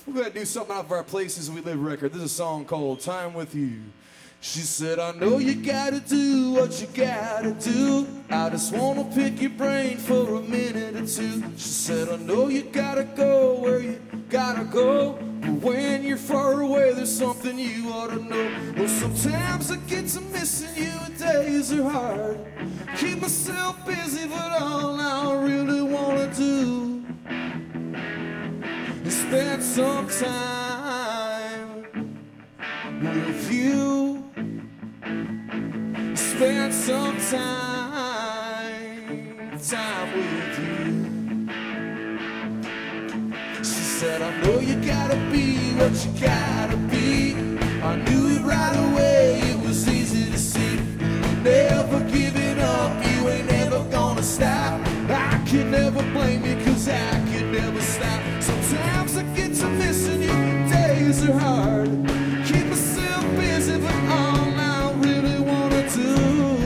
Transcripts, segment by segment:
We're gonna do something out of our Places We Live record. This is a song called Time With You. She said, I know you gotta do what you gotta do. I just wanna pick your brain for a minute or two. She said, I know you gotta go where you gotta go. But when you're far away, there's something you ought to know. Well, sometimes I get to missing you and days are hard. Keep myself busy, but all I really wanna do is spend some time with you. Spend some time with you. She said, I know you gotta be what you gotta be. I knew it right away, it was easy to see. You're never giving up, you ain't never gonna stop. I could never blame you, cause I could never stop. Sometimes I get to missing you, days are hard. Keep myself busy, but all I really wanna do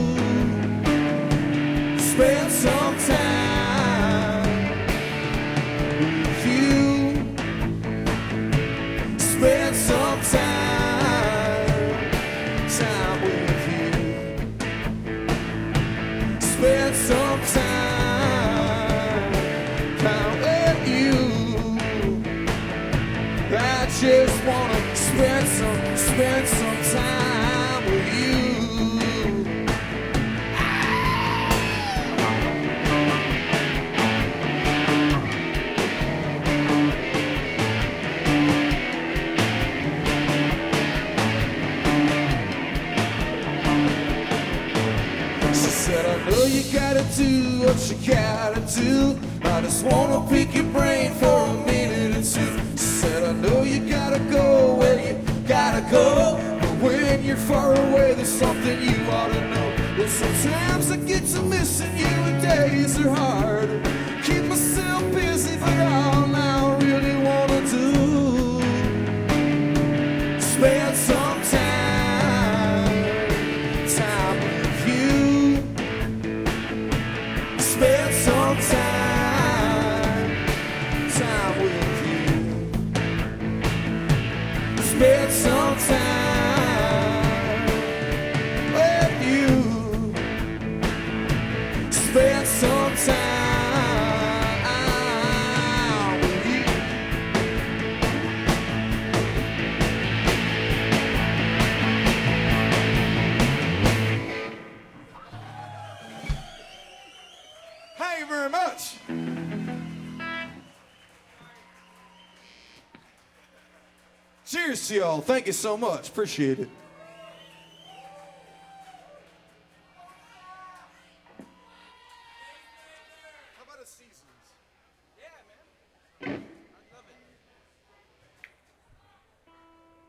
is spend some time with you. Spend some time with you. Spend some time with you. I just wanna spend some time with you. She said, I know you gotta do what you gotta do. I just wanna pick your brain for a minute or two. She said, I know you gotta go where you gotta go. But when you're far away, there's something you ought to know. Well, sometimes I get to missing you and days are hard. Keep myself busy, but all I really wanna do is spend some time with you. Spend some time with you. Spend some time with you. Spend some time with you. Thank you very much. Cheers to y'all. Thank you so much. Appreciate it. How about a season?